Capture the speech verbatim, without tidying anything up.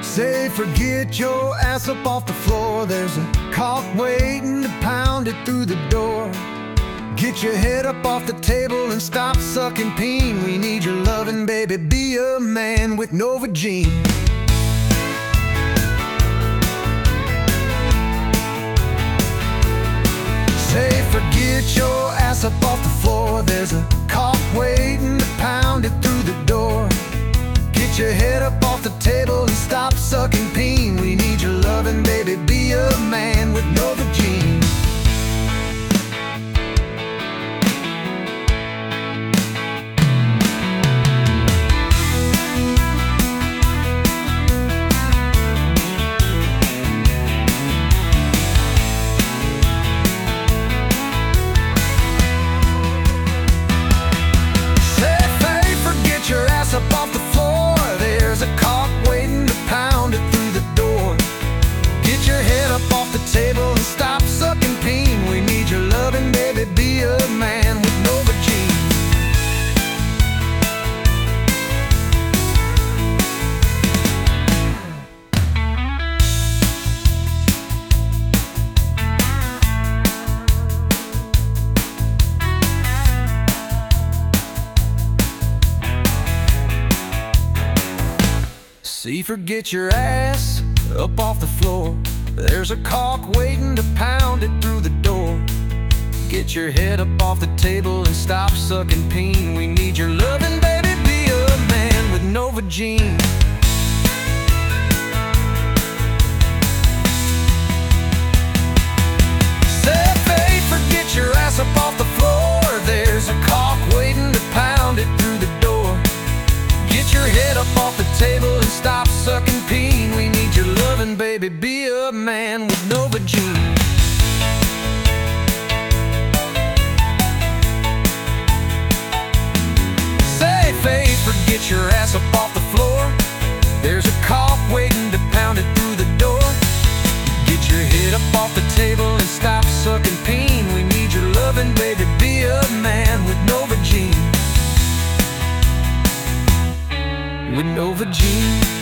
Say forget your ass up off the floor. There's a cock waiting to pound it through the door. Get your head up off the table and stop sucking peen. We need your loving, baby, be a man with Novogene. Say forget your ass up off the floor. There's a cock waiting to pound it through the door. Get your head up off the table and stop sucking peen. We need your loving, baby, be a man with Novogene. Up off the floor, there's a cock waiting to pound it through the door. Get your head up off the table and stop sucking peen. We need your loving, baby, be a man with Novogene. See, forget your ass up off the floor. There's a cock waiting to pound it through the door. Get your head up off the table and stop sucking peen. We need your loving, baby, be a man with Novogene. Say, babe, forget your ass up off the floor. There's a cock waiting to pound it through the door. Get your head up off the table and stop sucking peen. We need your loving, baby, be a man with Novogene. Say, Faith, forget your ass up off the floor. There's a cock waiting to pound it through the door. Get your head up off the table and stop sucking peen. We need your loving, baby, be a man with Novogene. With Novogene.